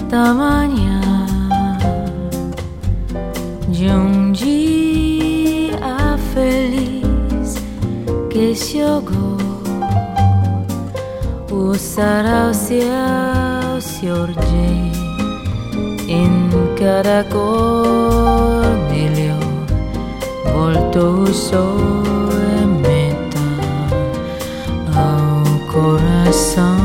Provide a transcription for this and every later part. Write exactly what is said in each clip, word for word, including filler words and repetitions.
tamanha de um dia feliz que chegou. O sarau se surge em cada cor melhor, voltou o sol e meta ao coração.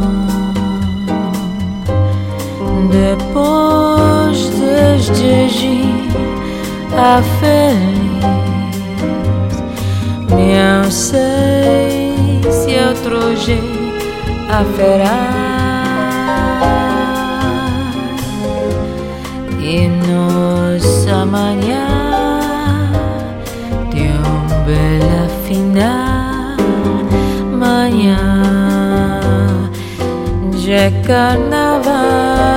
Depois desde a feliz, meu sei se eu trouxe a ferar e nossa manhã de uma bela final, manhã de carnaval.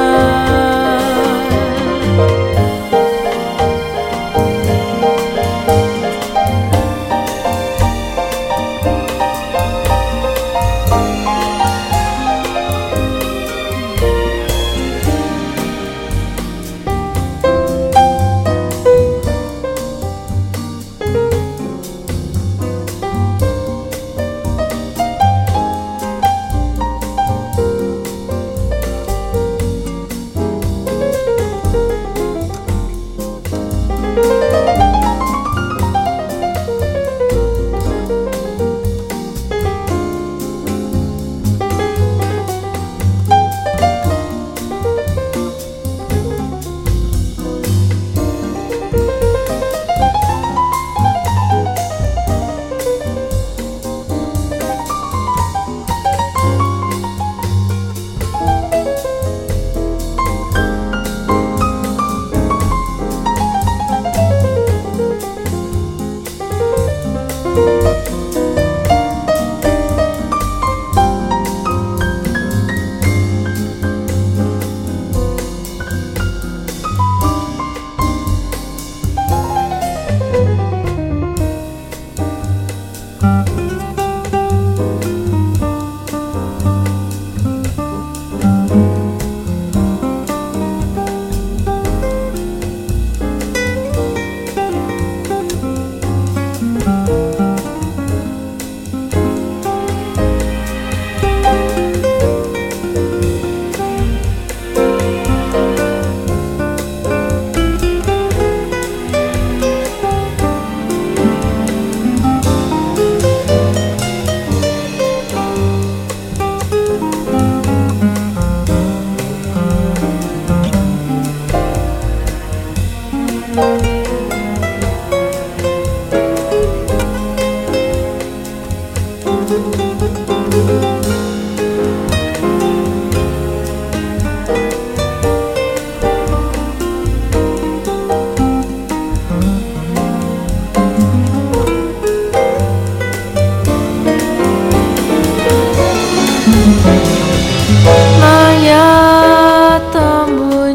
Manhã tão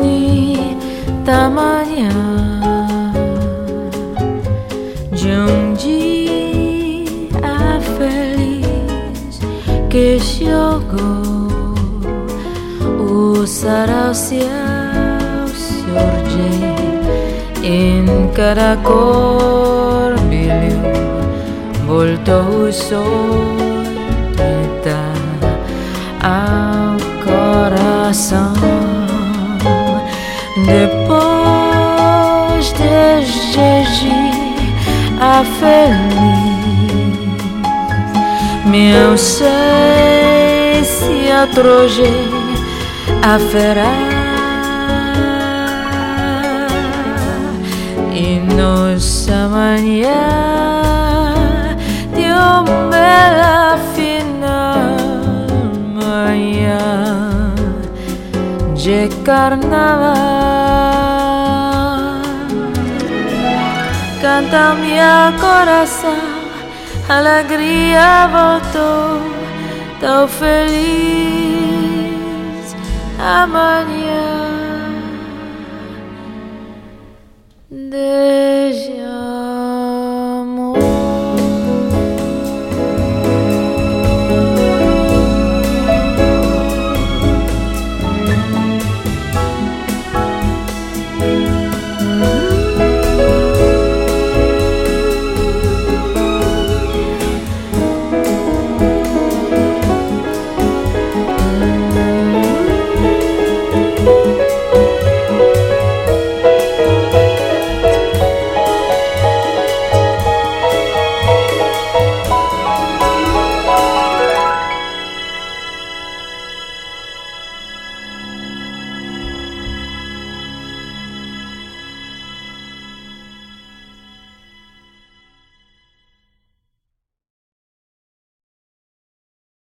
bonita, manhã de um dia feliz que chegou. O sarau se surge em cada cor brilhou, voltou o sol ao coração. Depois desde a feliz, meu sei se a trouxe a ferar e nossa manhã de uma bela final, manhã de carnaval. Canta meu coração, alegria voltou, tão feliz amanhã. De